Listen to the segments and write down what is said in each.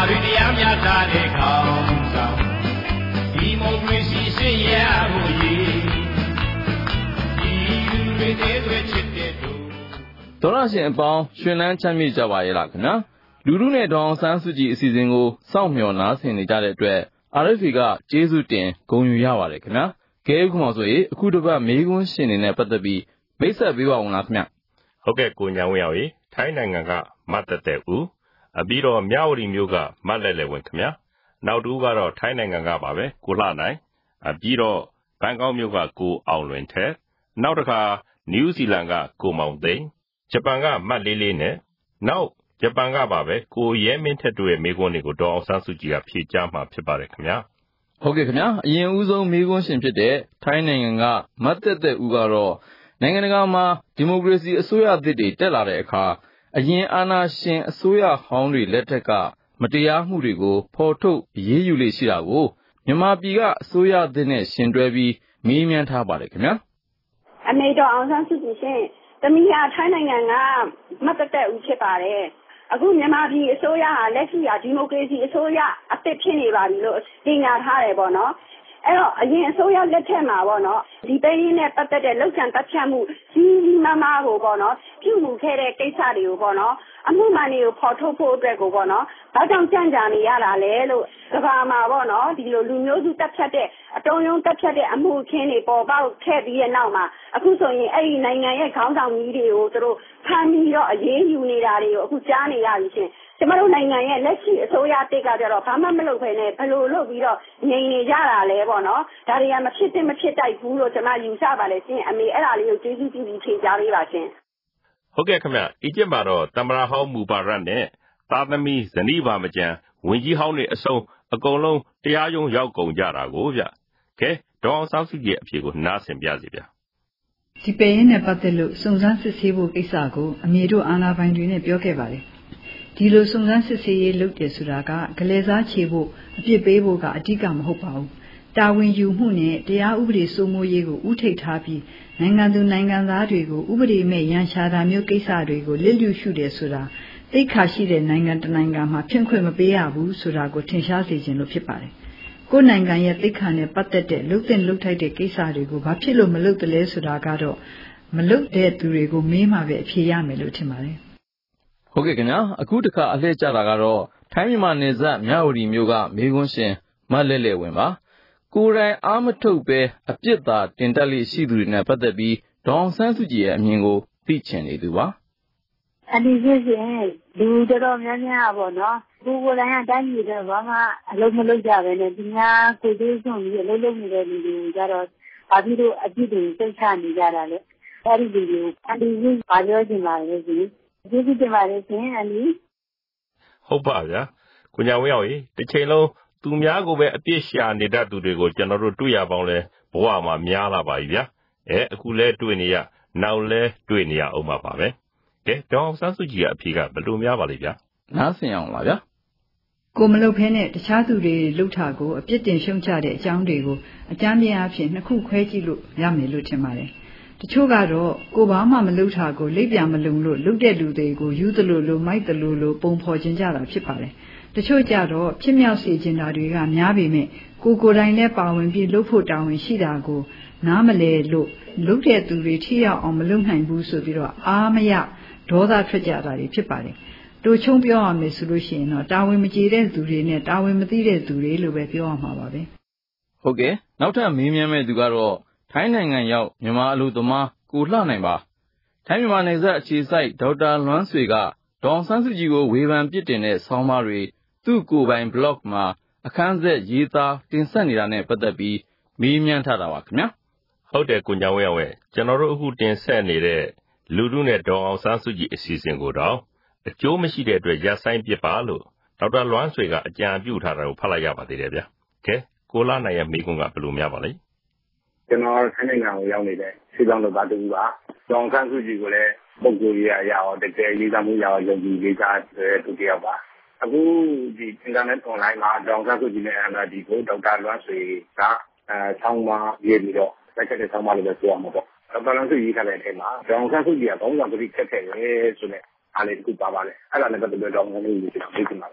တွေတရားမျှတတဲ့ခေါင်းဆောင်ဒီမိုကရေစီစင်ရဖို့ရည်ဒီလူတွေတွေချစ်တဲ့သူဒေါ်လာရှင်အပေါင်းရှင်လန်းချမ်းမြေ့ကြပါရဲ့လားခင်ဗျာလူလူနဲ့ဒေါအောင်ဆန်းစုကြည်အစီအစဉ်ကိုစောင့်မျှော်နားဆင်နေကြတဲ့အတွက် RFA ကကျေးဇူးတင်ဂုဏ်ယူရပါတယ်ခင်ဗျာကဲခုမှဆိုရင်အခုတစ်ပတ်မေးခွန်းရှင်နေနဲ့ပတ်သက်ပြီးမိတ်ဆက်ပေးပါဦးလားခင်ဗျဟုတ်ကဲ့ကိုညာဝင်းအောင်ရေထိုင်းနိုင်ငံကမတ်တက်တဲ့ဦးပြီးတော့မြဝတီမြို့ကမတ်လက်လက်ဝင်ခင်ဗျာနောက်တူကတော့ထိုင်းနိုင်ငံကပါပဲကိုလှနိုင်ပြီးတော့ဘန်ကောက်မြို့ကကိုအောင်လွင်ထဲနောက်တစ်ခါနယူးဇီလန်ကကိုမောင်သိန်းဂျပန်ကမတ်လေးလေးနဲ့နောက်ဂျပန်ကပါပဲကိုရဲမင်းထက်တို့ရဲ့မိကွန်းတွေကိုဒေါ်အောင်ဆန်းစုကြည်ကဖြေကြားမှာဖြစ်ပါတယ်ခင်ဗျာဟုတ်ကဲ့ခင်ဗျာအရင်ဦးဆုံးမိကွန်းရှင်ဖြစ်တဲ့ထိုင်းနိုင်ငံကမတ်တက်တဲ့ဦးကတော့နိုင်ငံတကာမှာဒီမိုကရေစီအစိုးရအသစ်တွေတက်လာတဲ့အခါအရင်အာဏာရှင်အစိုးရဟောင်းတွေလက်ထက်ကမတရားမှုတွေကိုဖော်ထုတ်အရေးယူလေးရှိတာကိုမြန်မာပြည်ကအစိုးရအသစ်နဲ့ရှင်တွဲပြီးမေးမြန်းထားပါတယ်ခင်ဗျာအမေတော်အောင်ဆန်းစုကြည်ရှင်တမီးဟာထိုင်းနိုင်ငံကမတ်တက်ဦးဖြစ်ပါတယ်အခုမြန်မာပြည်အစိုးရဟာလက်ရှိဒီမိုကရေစီအစိုးရအသစ်ဖြစ်နေပါပြီလို့ကြေညာထားတယ်ပေါ့နော်အဲ့တော့အရင်အစိုးရလက်ထက်မှာပေါ့နော်ဒီတိုင်းရင်းနဲ့ပတ်သက်တဲ့လောက်ချန်တပ်ဖြတ်မှုကြီးမားမားကိုပေါ့နော်ပြုမှုခဲ့တဲ့ကိစ္စတွေကိုပေါ့နော်အမှုမှန်တွေကိုဖော်ထုတ်ဖို့အတွက်ကိုပေါ့နော်ဘာကြောင့်ကြံ့ကြာနေရတာလဲလို့ကဘာမှာပေါ့နော်ဒီလိုလူမျိုးစုတပ်ဖြတ်တဲ့အတုံးယုံတပ်ဖြတ်တဲ့အမှုခင်းတွေပေါ်ပေါက်ခဲ့ပြီးတဲ့နောက်မှာအခုဆိုရင်အဲ့ဒီနိုင်ငံရဲ့ခေါင်းဆောင်ကြီးတွေကိုသူတို့ဖမ်းပြီးတော့အရေးယူနေတာတွေကိုအခုကြားနေရပြီရှင်ကျမတို့နိုင်ငံရဲ့လက်ရှိအစိုးရတစ်ကကြတော့ဘာမှမလုပ်ဘဲနဲ့ဘယ်လိုလုပ်ပြီးတော့ငြိမ်နေကြတာလဲပေါ့နော်ဒါတွေကမဖြစ်သင့်မဖြစ်တိုက်ဘူးလို့ကျွန်မယူဆပါလေရှင်အမေအဲ့ဒါလေးကိုကျေးဇူးပြုပြီးဖြေကြားပေးပါရှင်ဟုတ်ကဲ့ခင်ဗျအီဂျစ်မှာတော့တမရဟောင်းမူဘာရတ်နဲ့သားသမီးဇနီးပါမကျန်ဝင်ကြီးဟောင်းတွေအစုံအကုန်လုံးတရားရုံးရောက်ကုန်ကြတာကိုဗျကဲဒေါအောင်ဆန်းစုကြည်အဖြေကိုနားဆင်ပြစီဗျဒီပယ်ရင်နဲ့ပတ်သက်လို့စုံစမ်းစစ်ဆေးဖို့ကိစ္စကိုအမေတို့အာဏာပိုင်တွေနဲ့ပြောခဲ့ပါတယ်ဒီလိုစုံစမ်းစစ်ဆေးရေးလုပ်တယ်ဆိုတာကဂလဲစားချေဖို့အပြစ်ပေးဖို့ကအဓိကမဟုတ်ပါဘူးတာဝန်ယူမှုနဲ့တရားဥပဒေစိုးမိုးရေးကိုဥထိပ်ထားပြီးနိုင်ငံသူနိုင်ငံသားတွေကိုဥပဒေမဲ့ရန်ရှာတာမျိုးကိစ္စတွေကိုလစ်လျူရှုတယ်ဆိုတာသိက္ခာရှိတဲ့နိုင်ငံတစ်နိုင်ငံမှာဖြင့်ခွင့်မပေးရဘူးဆိုတာကိုထင်ရှားစေခြင်းလို့ဖြစ်ပါတယ်ကိုယ်နိုင်ငံရဲ့သိက္ခာနဲ့ပတ်သက်တဲ့လှုပ်သင့်လှုပ်ထိုက်တဲ့ကိစ္စတွေကိုဘာဖြစ်လို့မလုပ်တလဲဆိုတာကတော့မလုပ်တဲ့သူတွေကိုမေးမှပဲအဖြေရမယ်လို့ထင်ပါတယ်ဟုတ်ကဲ့ခင်ဗျာအခုတစ်ခါအလှည့်ကျတာကတော့ထိုင်းမြန်မာနယ်စပ်မြဝတီမြို့ကမေခွန်းရှင်မတ်လဲလဲဝင်ပါကိုယ်တိုင်အားမထုတ်ပဲအပြစ်သာတင်တက်လေးရှိသူတွေနဲ့ပတ်သက်ပြီးဒေါအောင်ဆန်းစုကြည်ရဲ့အမြင်ကိုသိချင်နေသူပါအဒီဖြစ်ရင်လူတော်များများပေါ့နော်ကိုယ်တိုင်ကတိုင်းပြည်တော့ဘာမှအလုံးမလုံးကြပဲနဲ့ဒီများကိုသေးဆုံးပြီးအလုံးလုံးနေတဲ့လူတွေကြတော့ဘာဖြစ်လို့အပြစ်တွေစိတ်ချနေကြတာလဲအဲ့ဒီလူတွေအဒီကြီးဘာပြောချင်ပါလဲရှင်ကျေးဇူးတင်ပါတယ်ရှင်အန်ဒီဟုတ်ပါဗျာကိုညာဝင်းအောင်ရေတစ်ချိန်လုံးသူများကိုပဲအပြစ်ရှာနေတတ်သူတွေကိုကျွန်တော်တို့တွေ့ရပေါင်းလဲဘဝမှာများလာပါပြီဗျာအခုလဲတွေ့နေရနောက်လဲတွေ့နေရအောင်ပါပဲကဲဒေါအောင်ဆန်းစုကြည်ရဲ့အဖြေကဘယ်လိုများပါလိမ့်ဗျာနားဆင်အောင်လားဗျာကိုမလုပ်ဖဲနဲ့တခြားသူတွေလှုပ်တာကိုအပြစ်တင်ရှုံချတဲ့အကြောင်းတွေကိုအကြမ်းပြအဖြစ်နှစ်ခုခွဲကြည့်လို့ရမယ်လို့ထင်ပါတယ်တချို့ကတော့ကိုဘာမှမလုပ်တာကိုလိပ်ပြမလုံလို့လုပ်တဲ့လူတွေကိုယူသလိုလိုမိုက်သလိုလိုပုံဖော်ခြင်းကြတာဖြစ်ပါတယ်တချို့ကြတော့ဖြစ်မြောက်စေခြင်းတာတွေကများပေမဲ့ကိုယ်တိုင်လည်းပါဝင်ပြီးလှုပ်ဖို့တာဝန်ရှိတာကိုနားမလဲလို့လုပ်တဲ့သူတွေထိရောက်အောင်မလုပ်နိုင်ဘူးဆိုပြီးတော့အားမရဒေါသထွက်ကြတာတွေဖြစ်ပါတယ်တို့ချုံပြောရမယ်ဆိုလို့ရှိရင်တော့တာဝန်မကျေတဲ့သူတွေနဲ့တာဝန်မသိတဲ့သူတွေလို့ပဲပြောရမှာပါပဲဟုတ်ကဲ့နောက်ထပ်မေးမြန်းမဲ့သူကတော့ထိုင်းနိုင်ငံရောက်မြန်မာအလုပ်သမားကိုလှနိုင်ပါထိုင်းမြန်မာနယ်စပ်အခြေစိုက်ဒေါက်တာလွမ်းဆွေကဒေါအောင်ဆန်းစုကြည်ကိုဝေဖန်ပြစ်တင်တဲ့ဆောင်းပါးတွေသူ့ကိုယ်ပိုင် blog မှာအခန်းဆက်ရေးသားတင်ဆက်နေတာနဲ့ပတ်သက်ပြီးမေးမြန်းထားတာပါခင်ဗျာဟုတ်တယ်ကိုညာဝဲဝဲကျွန်တော်တို့အခုတင်ဆက်နေတဲ့လူထုနဲ့ဒေါအောင်ဆန်းစုကြည်အစီအစဉ်ကိုတော့အကျိုးမရှိတဲ့အတွက်ရပ်ဆိုင်းပစ်ပါလို့ဒေါက်တာလွမ်းဆွေကအကြံပြုထားတာကိုဖတ်လိုက်ရပါသေးတယ်ဗျာကဲကိုလာနိုင်ရဲ့မိကုန်းကဘယ်လိုများပါလဲကျွန်တော်ထိုင်းနိုင်ငံကိုရောက်နေတဲ့စီလောင်းလုပ်သားတူပါဒေါအောင်ဆန်းစုကြည်ကိုလည်းပုံကိုယ်ကြီးရအောင်တကယ်ရေးသားမှုရအောင်ယုံကြည်လေးစားတဲ့သူတယောက်ပါအခုဒီ internet online မှာဒေါအောင်ဆန်းစုကြည်နဲ့ NLD ကိုဒေါက်တာလွမ်းဆွေကဆောင်းပါးရေးပြီးတော့တက်တဲ့ဆောင်းပါးလို့ပဲပြောရမှာပေါ့ဒေါက်တာလွမ်းဆွေရေးထားတဲ့အထဲမှာဒေါအောင်ဆန်းစုကြည်ကခေါင်းဆောင်ပြည်ခက်ခဲ့တယ်ဆိုတဲ့အားလေးတစ်ခုပါပါတယ်အဲ့ဒါနဲ့ပတ်သက်ပြီးဒေါအောင်ဆန်းစုကြည်ကပြောပြပါတယ်ဒေါ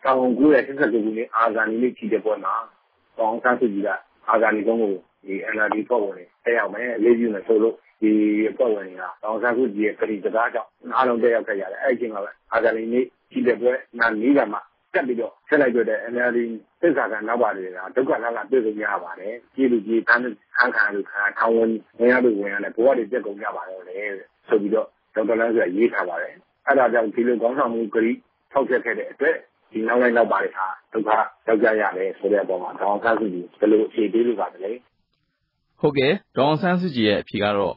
1989ခုနှစ်အာဇာနည်နေ့ကြီးတဲ့ပွဲမှာဒေါ်အောင်ဆန်းစုကြည်ကအာဇာနည်ကုန်းကိုဒီ NLD ဖွဲ့ဝင်တွေတက်ရောက်မယ်အလေးပြုမယ်ဆိုလို့ဒီဖွဲ့ဝင်တွေကဒေါ်အောင်ဆန်းစုကြည်ရဲ့ပြည်စကားကြောင့်အားလုံးတက်ရောက်ခဲ့ရတယ်အဲ့ဒီအချိန်မှာပဲအာဇာနည်နေ့ကြီးတဲ့ပွဲနာမည်ကမှတက်ပြီးတော့ဆက်လိုက်တဲ့ NLD သစ္စာကနောက်ပါတွေကဒုက္ခလာတွေ့ကြရပါတယ်ပြည်လူကြီးတန်းခံလူခံထောင်းဝင်ရလို့ဝင်ရတယ်ဘဝတွေတက်ကုန်ကြပါတော့လေဆိုပြီးတော့ဒေါက်တာလန်းဆိုရေးထားပါတယ်အဲ့ဒါကြောင့်ဒီလိုကောင်းဆောင်မှုဂရီထောက်ချက်ခဲ့တဲ့အတွက်ဒီနောက်လိုက်နောက်ပါတွေဟာဒုက္ခရောက်ကြရတယ်ဆိုတဲ့အပေါ်မှာဒေါအောင်ဆန်းစုကြည်ဘယ်လိုအခြေပေးလို့ပါလဲဟုတ်ကဲ့ဒေါအောင်ဆန်းစုကြည်ရဲ့အဖြေကတော့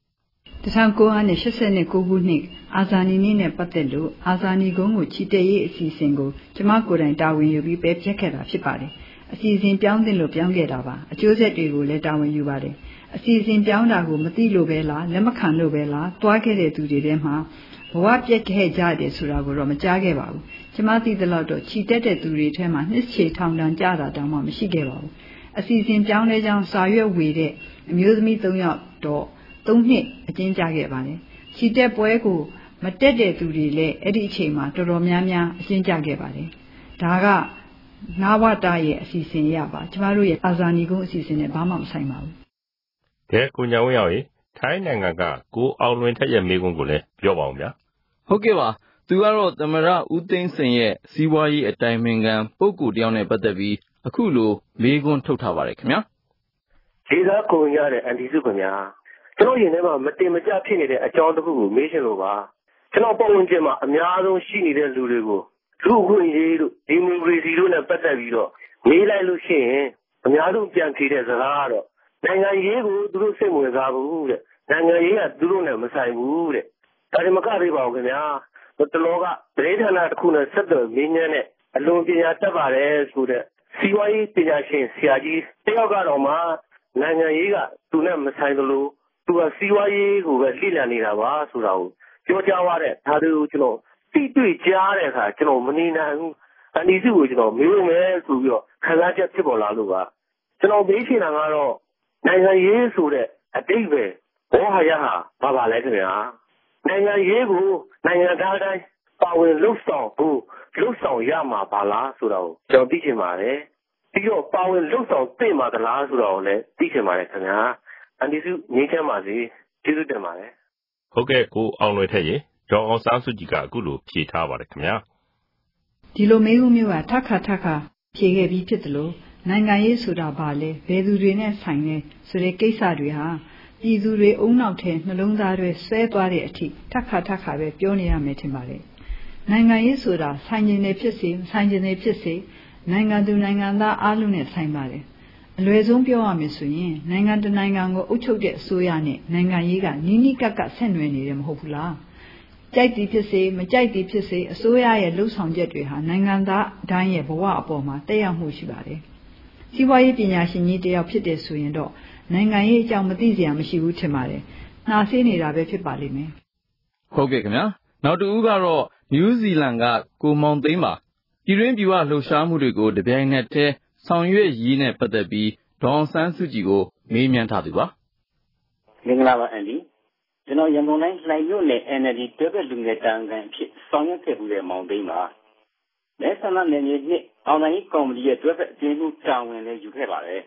1989ခုနှစ်အာဇာနည်နေ့နဲ့ပတ်သက်လို့အာဇာနည်ကုန်းကိုချီတက်ရေးအစီအစဉ်ကိုကျမကိုယ်တိုင်တာဝန်ယူပြီးပယ်ဖျက်ခဲ့တာဖြစ်ပါတယ်အစီအစဉ်ပြောင်းသင့်လို့ပြောင်းခဲ့တာပါအကျိုးဆက်တွေကိုလည်းတာဝန်ယူပါတယ်အစီအစဉ်ပြောင်းတာကိုမသိလို့ပဲလားလက်မခံလို့ပဲလားတွားခဲ့တဲ့သူတွေထဲမှာဘဝပြက်ခဲ့ကြတယ်ဆိုတာကိုတော့မကြားခဲ့ပါဘူးကျမသိသလောက်တော့ချီတက်တဲ့သူတွေထဲမှာနှစ်ချေထောင်တန်းကြတာတောင်မှမရှိခဲ့ပါဘူးအစီအစဉ်ပြောင်းလဲကြောင်းစာရွက်ဝေတဲ့အမျိုးသမီး3ယောက်တော့3နှစ်အကျဉ်းချခဲ့ပါတယ်ချီတက်ပွဲကိုမတက်တဲ့သူတွေလည်းအဲ့ဒီအချိန်မှာတော်တော်များများအကျဉ်းချခဲ့ပါတယ်ဒါကနာဝတရဲ့အစီအစဉ်ရပါကျမတို့ရဲ့အာဇာနည်ကုန်းအစီအစဉ်နဲ့ဘာမှမဆိုင်ပါဘူးကဲကိုညာဝင်းရောက်ရေထိုင်းနိုင်ငံကကိုအောင်လွင်ထက်ရဲ့မိကုန်းကိုလည်းပြောပါဦးဗျာဟုတ်ကဲ့ပါသူကတော့သမရဦးသိန်းစိန်ရဲ့စီးပွားရေးအတိုင်ပင်ခံပုဂ္ဂိုလ်တယောက်နဲ့ပတ်သက်ပြီးအခုလိုမေးခွန်းထုတ်ထားပါတယ်ခင်ဗျာဒေသကုန်ရတဲ့အန်တီစုခင်ဗျာကျွန်တော်ရင်ထဲမှာမတင်မကျဖြစ်နေတဲ့အကြောင်းတစ်ခုကိုမေးချင်လို့ပါကျွန်တော်ပတ်ဝန်းကျင်မှာအများဆုံးရှိနေတဲ့လူတွေကိုလူ့အခွင့်အရေးတို့ဒီမိုကရေစီတို့နဲ့ပတ်သက်ပြီးတော့မေးလိုက်လို့ရှိရင်အများဆုံးပြန်ဖြေတဲ့စကားကတော့နိုင်ငံရေးကိုသူတို့စိတ်ဝင်စားဘူးတဲ့နိုင်ငံရေးကသူတို့နဲ့မဆိုင်ဘူးတဲ့ဒါတွေမကသေးပါဘူးခင်ဗျာတလောကဒေသနာတစ်ခုနဲ့ဆက်သွယ်မင်းညမ်းနဲ့အလွန်ပညာတတ်ပါတယ်ဆိုတဲ့စီဝါရေးပညာရှင်ဆရာကြီးတယောက်ကတော့မှနိုင်ငံရေးကသူနဲ့မဆိုင်သလိုသူကစီဝါရေးကိုပဲလေ့လာနေတာပါဆိုတာကိုပြောကြားသွားတဲ့ဒါတွေကိုကျွန်တော်သိတွေ့ကြားတဲ့အခါကျွန်တော်မနေနိုင်ဘူးအန်ဒီစုကိုကျွန်တော်မေးလို့မယ်ဆိုပြီးတော့ခံစားချက်ဖြစ်ပေါ်လာလို့ပါကျွန်တော်မေးချင်တာကတော့နိုင်ငံရေးဆိုတဲ့အတိတ်ပဲဘောဟာရဟာဘာလဲခင်ဗျာနိုင်ငံရေးကိုနိုင်ငံသားတိုင်းပါဝင်လှုပ်ဆောင်ဖို့လှုပ်ဆောင်ရမှာပါလားဆိုတာကိုကျွန်တော်သိချင်ပါတယ်ပြီးတော့ပါဝင်လှုပ်ဆောင်သိမှာသလားဆိုတာကိုလည်းသိချင်ပါတယ်ခင်ဗျာအန်ဒီစုငြိမ်းချမ်းပါစေကျေးဇူးတင်ပါတယ်ဟုတ်ကဲ့ကိုအောင်လွင်ထက်ရေဒေါ်အောင်ဆန်းစုကြည်ကအခုလိုဖြေထားပါတယ်ခင်ဗျာဒီလိုမေးခွန်းမျိုးကထခါဖြေခဲ့ပြီးဖြစ်တယ်လို့နိုင်ငံရေးဆိုတာဘာလဲဘယ်သူတွေနဲ့ဆိုင်လဲဆိုတဲ့ကိစ္စတွေဟာပြည်သူတွေအုံနောက်ထဲနှလုံးသားတွေဆွဲသွားတဲ့အထိထခါပဲပြောနေရမယ်ထင်ပါတယ်နိုင်ငံရေးဆိုတာဆိုင်ကျင်နေဖြစ်စေဆိုင်ကျင်နေဖြစ်စေနိုင်ငံသူနိုင်ငံသားအားလုံးနဲ့ဆိုင်ပါတယ်အလွယ်ဆုံးပြောရမယ်ဆိုရင်နိုင်ငံတနိုင်ငံကိုအုပ်ချုပ်တဲ့အစိုးရနဲ့နိုင်ငံရေးကနီးနီးကပ်ဆက်နွယ်နေတယ်မဟုတ်ဘူးလားကြိုက်သည်ဖြစ်စေမကြိုက်သည်ဖြစ်စေအစိုးရရဲ့လှုပ်ဆောင်ချက်တွေဟာနိုင်ငံသားတိုင်းရဲ့ဘဝအပေါ်မှာတက်ရောက်မှုရှိပါတယ်စီးပွားရေးပညာရှင်ကြီးတယောက်ဖြစ်တယ်ဆိုရင်တော့နိုင်ငံရေးအကြောင်းမသိစရာမရှိဘူးထင်ပါတယ်နှာဆေးနေတာပဲဖြစ်ပါလိမ့်မယ်ဟုတ်ကဲ့ခင်ဗျာနောက်တစ်ဦးကတော့နယူးဇီလန်ကကိုမောင်သိန်းပါပြည်တွင်းပြည်ပလှုပ်ရှားမှုတွေကိုတပြိုင်နက်တည်းဆောင်ရွက်ရေးနဲ့ပတ်သက်ပြီးဒေါအောင်ဆန်းစုကြည်ကိုမေးမြန်းထားသူပါမင်္ဂလာပါအန်ဒီကျွန်တော်ရန်ကုန်တိုင်းလှိုင်မြို့နယ် NLD တွဲဘက်လူငယ်တာဝန်ခံအဖြစ်ဆောင်ရွက်ခဲ့မှုတဲ့မောင်သိန်းပါလက်ဆန္ဒနယ်မြေနှစ်အောင်နိုင်ကော်မတီရဲ့တွဲဘက်အကျဉ်းမှုတာဝန်လည်းယူခဲ့ပါတယ်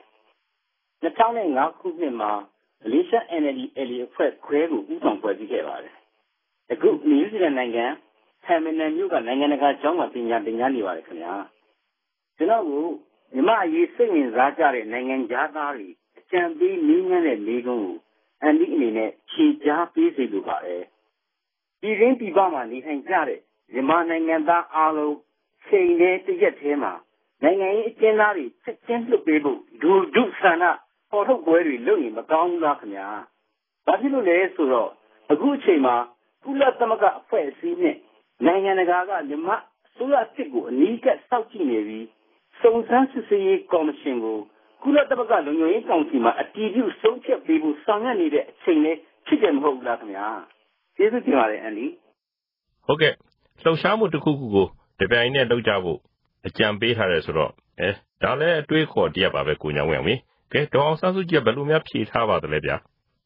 2005ခုနှစ်မှာမလေးရှား NLD အဖွဲ့ခွဲကိုဦးဆောင်ဖွဲ့စည်းခဲ့ပါတယ်အခုနယူးဇီလန်နိုင်ငံဟမ်မင်နန်မြို့ကနိုင်ငံတကာကျောင်းမှာပညာသင်ကြားနေပါတယ်ခင်ဗျာကျွန်တော်ကမြမအရေးစိတ်ဝင်စားကြတဲ့နိုင်ငံသားတွေအကြံပေးနည်းနဲ့မေးခွန်းကိုအန်ဒီအနေနဲ့ဖြေကြားပေးစေလိုပါတယ်ပြည်ရင်းပြည်ပမှာနေထိုင်ကြတဲ့မြန်မာနိုင်ငံသားအားလုံးချိန်နဲ့တရက်ထဲမှာနိုင်ငံရေးအကျဉ်းသားတွေချက်ချင်းလွတ်ပေးဖို့ဒုဆန္ဒပေါ်ထုတ်ပွဲတွေလုပ်ရင်မကောင်းဘူးလားခင်ဗျာဘာဖြစ်လို့လဲဆိုတော့အခုအချိန်မှာကုလသမဂ္ဂအဖွဲ့အစည်းနဲ့နိုင်ငံတကာကမြန်မာဆိုရစစ်ကိုအနီးကပ်စောင့်ကြည့်နေပြီးစုံစမ်းစစ်ဆေးရေးကော်မရှင်ကိုကုလသမဂ္ဂလုံခြုံရေးကောင်စီမှာအတည်ပြုဆုံးဖြတ်ပေးဖို့ဆောင်ရွက်နေတဲ့အချိန်လေးဖြစ်တယ်မဟုတ်ဘူးလားခင်ဗျာကျေးဇူးတင်ပါတယ်အန်ဒီဟုတ်ကဲ့လှုပ်ရှားမှုတစ်ခုခုကိုတပြိုင်နက်လုပ်ကြဖို့အကြံပေးထားတယ်ဆိုတော့ဒါလည်းအတွေးခေါ်တရက်ပါပဲကိုညာဝင်းအောင်ကဲဒေါအောင်ဆန်းစုကြည်ဘယ်လိုများဖြေထားပါသလဲဗျာ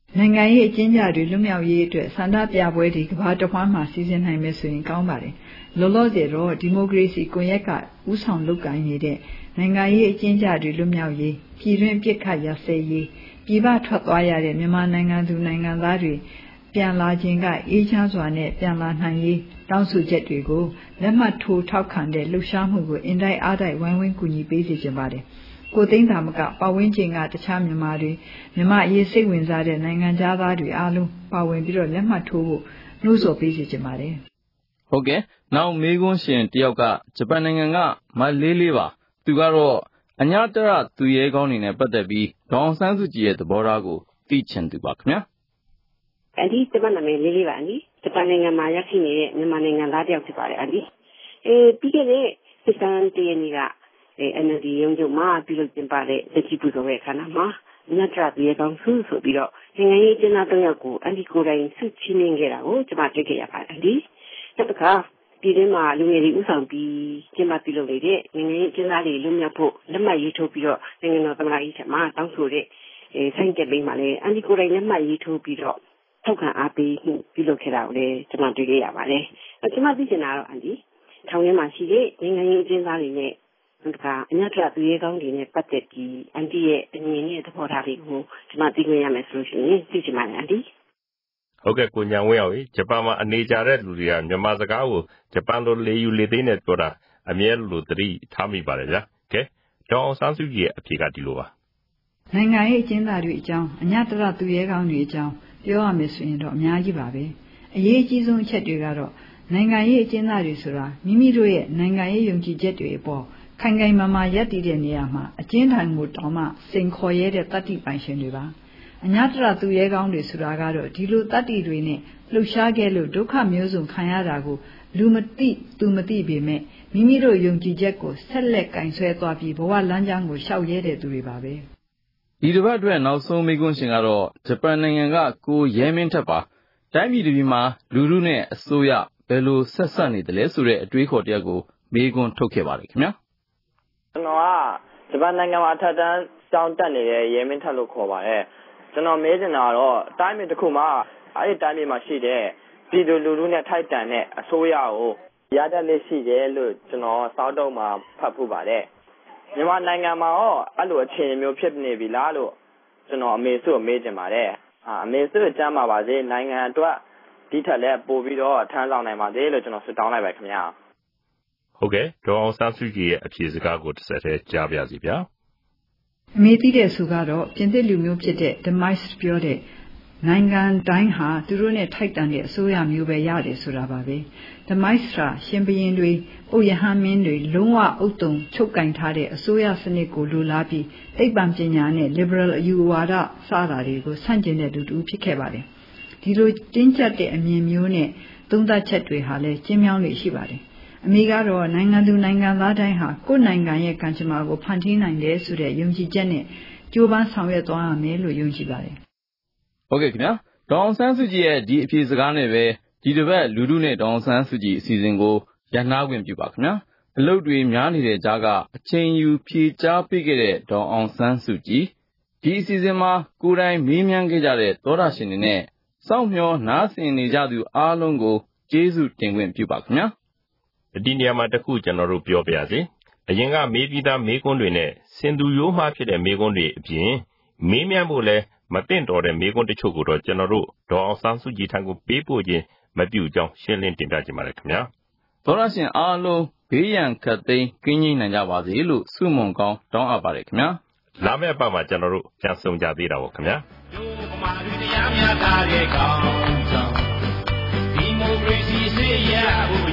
နိုင်ငံရေးအကျဉ်းချတွေလွတ်မြောက်ရေးအတွက်ဆန္ဒပြပွဲတွေကမ္ဘာတစ်ဝန်းမှာစီစဉ်နိုင်မယ်ဆိုရင်ကောင်းပါတယ်။လောလောဆယ်တော့ဒီမိုကရေစီကွန်ရက်ကဥဆောင်လုပ်ကိုင်နေတဲ့နိုင်ငံရေးအကျဉ်းချတွေလွတ်မြောက်ရေးပြည်တွင်းပြစ်ခတ်ရစဲရေးပြည်ပထွက်သွားရတဲ့မြန်မာနိုင်ငံသူနိုင်ငံသားတွေပြန်လာခြင်းကအေးချမ်းစွာနဲ့ပြန်လာနိုင်ရေးတောင်းဆိုချက်တွေကိုလက်မှတ်ထိုးထောက်ခံတဲ့လှုပ်ရှားမှုကိုအင်တိုက်အားတိုက်ဝိုင်းဝန်းကူညီပေးစေချင်ပါတယ်။ကိုသိန်းသာမကပတ်ဝန်းကျင်ကတခြားမြန်မာအရေးစိတ်ဝင်စားတဲ့နိုင်ငံသားတွေအားလုံးပါဝင်ပြီးတော့လက်မှတ်ထိုးဖို့နှိုးဆော်ပေးစေချင်ပါတယ်။ဟုတ်ကဲ့။နောက်မေးခွန်းရှင်တယောက်ကဂျပန်နိုင်ငံကမလေးလေးပါ။သူကတော့အညတရသူရဲကောင်းတွေနဲ့ပတ်သက်ပြီးဒေါအောင်ဆန်းစုကြည်ရဲ့သဘောထားကိုသိချင်သူပါခင်ဗျာ။အဒီဂျပန်နာမည်လေးလေးပါအန်ဒီ။ဂျပန်နိုင်ငံမှာရောက်ရှိနေတဲ့မြန်မာနိုင်ငံသားတယောက်ဖြစ်ပါတယ်အန်ဒီ။ပြီးခဲ့တဲ့စက်တင်ဘာလနေ့ကNLD ရုံးချုပ်မှာပြုလုပ်ကျင်းပတဲ့လက်ရှိပူဇော်တဲ့အခမ်းအနားမှာအညတရသူရဲကောင်းဆိုပြီးတော့နိုင်ငံရေးအကျဉ်းသား၃ယောက်ကိုအန်ဒီကိုယ်တိုင်ဆုချီးမြှင့်ခဲ့တာကိုကျွန်မတွေ့ခဲ့ရပါတယ်အန်ဒီ။နောက်တစ်ခါပြည်တွင်းမှာလူငယ်တွေဥဆောင်ပြီးကျင်းပပြုလုပ်နေတဲ့နိုင်ငံရေးအကျဉ်းသားတွေလွတ်မြောက်ဖို့လက်မှတ်ရေးထိုးပြီးတော့နိုင်ငံတော်သမ္မတကြီးထံမှာတောင်းဆိုတဲ့ဆိုင်ကက်ပေးမှလည်းအန်ဒီကိုယ်တိုင်လက်မှတ်ရေးထိုးပြီးတော့ထောက်ခံအားပေးမှုပြုလုပ်ခဲ့တာကိုလည်းကျွန်မတွေ့ခဲ့ရပါတယ်။ကျွန်မသိချင်တာတော့အန်ဒီထောင်ထဲမှာရှိတဲ့နိုင်ငံရေးအကျဉ်းသားတွေနဲ့အညတရသူရဲကောင်းတွေနဲ့ပတ်သက်ပြီးအန်တီရဲ့အမြင်နဲ့သဘောထားတွေကိုကျွန်မသိခွင့်ရမယ်ဆိုလို့ရှိရင်သိချင်ပါတယ်အန်တီ။ဟုတ်ကဲ့ကိုညာဝင်းအောင်ဂျပန်မှာအနေကြတဲ့လူတွေကမြန်မာစကားကိုဂျပန်လိုလေယူလေသိနဲ့ပြောတာအမြဲလိုသတိထားမိပါတယ်ဗျာ။ကဲဒေါအောင်ဆန်းစုကြည်ရဲ့အဖြေကဒီလိုပါ။နိုင်ငံရေးအကျဉ်းသားတွေအကြောင်းအညတရသူရဲကောင်းတွေအကြောင်းပြောရမယ်ဆိုရင်တော့အများကြီးပါပဲ။အရေးအကြီးဆုံးအချက်တွေကတော့နိုင်ငံရေးအကျဉ်းသားတွေဆိုတာမိမိတို့ရဲ့နိုင်ငံရေးယုံကြည်ချက်တွေအပေါ်ခိုင်ခိုင်မာမာရပ်တည်တဲ့နေရာမှာအကျဉ်းထောင်ကိုတောင်မှစိန်ခေါ်ရတဲ့တတ္တိပိုင်ရှင်တွေပါအညတရသူရဲကောင်းတွေဆိုတာကတော့ဒီလိုတတ္တိတွေနဲ့လှုပ်ရှားခဲ့လို့ဒုက္ခမျိုးစုံခံရတာကိုလူမသိသူမသိပေမဲ့မိမိတို့ယုံကြည်ချက်ကိုဆက်လက်ကင်ဆွဲသွားပြီးဘဝလမ်းကြောင်းကိုရှောက်ရဲတဲ့သူတွေပါပဲဒီတစ်ပတ်အတွက်နောက်ဆုံးမေးခွန်းရှင်ကတော့ဂျပန်နိုင်ငံကကိုရဲမင်းထက်ပါတိုင်းပြည်တစ်ပြည်မှာလူထုနဲ့အစိုးရဘယ်လိုဆက်ဆက်နေတယ်လဲဆိုတဲ့အတွေးခေါ်တရားကိုမေးခွန်းထုတ်ခဲ့ပါတယ်ခင်ဗျာကျွန်တော်ကဂျပန်နိုင်ငံမှာအထက်တန်းကျောင်းတက်နေတဲ့ရဲမင်းထက်လို့ခေါ်ပါတယ်ကျွန်တော်မေးချင်တာတော့တိုင်းပြည်တစ်ခုမှာအဲ့ဒီတိုင်းပြည်မှာရှိတဲ့ပြည်သူလူထုနဲ့ထိုက်တန်တဲ့အစိုးရကိုရတတ်လက်ရှိတယ်လို့ကျွန်တော်စောက်တော့မှာဖတ်ဖို့ပါတယ်မြန်မာနိုင်ငံမှာရောအဲ့လိုအခြေအနေမျိုးဖြစ်နေပြီလားလို့ကျွန်တော်အမေစုကိုမေးချင်ပါတယ်အမေစုကျမ်းပါပါစေနိုင်ငံအတွက်ဒီထက်လည်းပို့ပြီးတော့ထမ်းဆောင်နိုင်ပါသေးလို့ကျွန်တော်ဆုတောင်းလိုက်ပါခင်ဗျာဟုတ်ကဲ့ဒေါအောင်ဆန်းစုကြည်ရဲ့အဖြေစကားကိုတစ်ဆက်တည်းကြားပြစီဗျာအမေသိတဲ့ဆိုကတော့ပြင်သစ်လူမျိုးဖြစ်တဲ့ Demise ပြောတဲ့နိုင်ငံတိုင်းဟာသူတို့နဲ့ထိုက်တန်တဲ့အစိုးရမျိုးပဲရတယ်ဆိုတာပါပဲ Demise ကရှင်ဘရင်တွေပုပ်ရဟန်းမင်းတွေလုံးဝအုပ်တုံချုပ်ကင်ထားတဲ့အစိုးရစနစ်ကိုလိုလားပြီးသိပ္ပံပညာနဲ့ liberal အယူဝါဒစတာတွေကိုဆန့်ကျင်တဲ့လူတူဖြစ်ခဲ့ပါတယ်ဒီလိုတင်းကျပ်တဲ့အမြင်မျိုးနဲ့သုံးသပ်ချက်တွေဟာလည်းကျဉ်းမြောင်းလေရှိပါတယ်အမေကတော့နိုင်ငံသူနိုင်ငံသားတိုင်းဟာကိုယ်နိုင်ငံရဲ့ကံကြမ္မာကိုဖန်တီးနိုင်တယ်ဆိုတဲ့ယုံကြည်ချက်နဲ့ကြိုးပမ်းဆောင်ရွက်သွားရမယ်လို့ယုံကြည်ပါတယ်။ဟုတ်ကဲ့ခင်ဗျာ။ဒေါအောင်ဆန်းစုကြည်ရဲ့ဒီအဖြေစကားနဲ့ပဲဒီတစ်ပတ်လူထုနဲ့ဒေါအောင်ဆန်းစုကြည်အစီအစဉ်ကိုရန်နာခွင့်ပြုပါခင်ဗျာ။အလုပ်တွေများနေတဲ့ကြားကအချိန်ယူဖြေကြားပေးခဲ့တဲ့ဒေါအောင်ဆန်းစုကြည်ဒီအစီအစဉ်မှာကိုယ်တိုင်မေးမြန်းခဲ့ကြတဲ့သောတာရှင်တွေနဲ့စောင့်မျှော်နားဆင်နေကြသူအားလုံးကိုကျေးဇူးတင်ခွင့်ပြုပါခင်ဗျာ။ဒီနေရာမှာတခုကျွန်တော်တို့ပြောပြရစီအရင်ကမေးပြီးသားမေးခွန်းတွေနဲ့စင်သူရိုးမှဖြစ်တဲ့မေးခွန်းတွေအပြင်မေးမြန်းဖို့လဲမသင့်တော်တဲ့မေးခွန်းတချို့ကိုတော့ကျွန်တော်တို့ဒေါအောင်ဆန်းစုကြည်ထံကိုပေးပို့ခြင်းမပြုကြောင်းရှင်းလင်းတင်ပြကြပါရခင်ဗျာသောရရှင်အားလုံးဘေးရန်ခတ်သိမ်းကင်းငြိမ်းနိုင်ကြပါစေလို့ဆုမွန်ကောင်းတောင်းအပ်ပါတယ်ခင်ဗျာလာမယ့်အပတ်မှာကျွန်တော်တို့ပြန်ဆုံကြသေးတာပေါ့ခင်ဗျာတို့ကမာလူတရားများတာတဲ့ကောင်းဆောင်ဒီမိုကရေစီစေရဖို့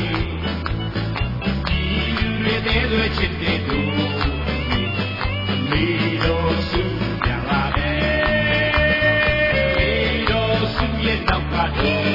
တဲ့တွေချစ်တဲ့သူမီတော်စုပြန်လာတယ်မီတော်စုရဲ့နောက်ကတော့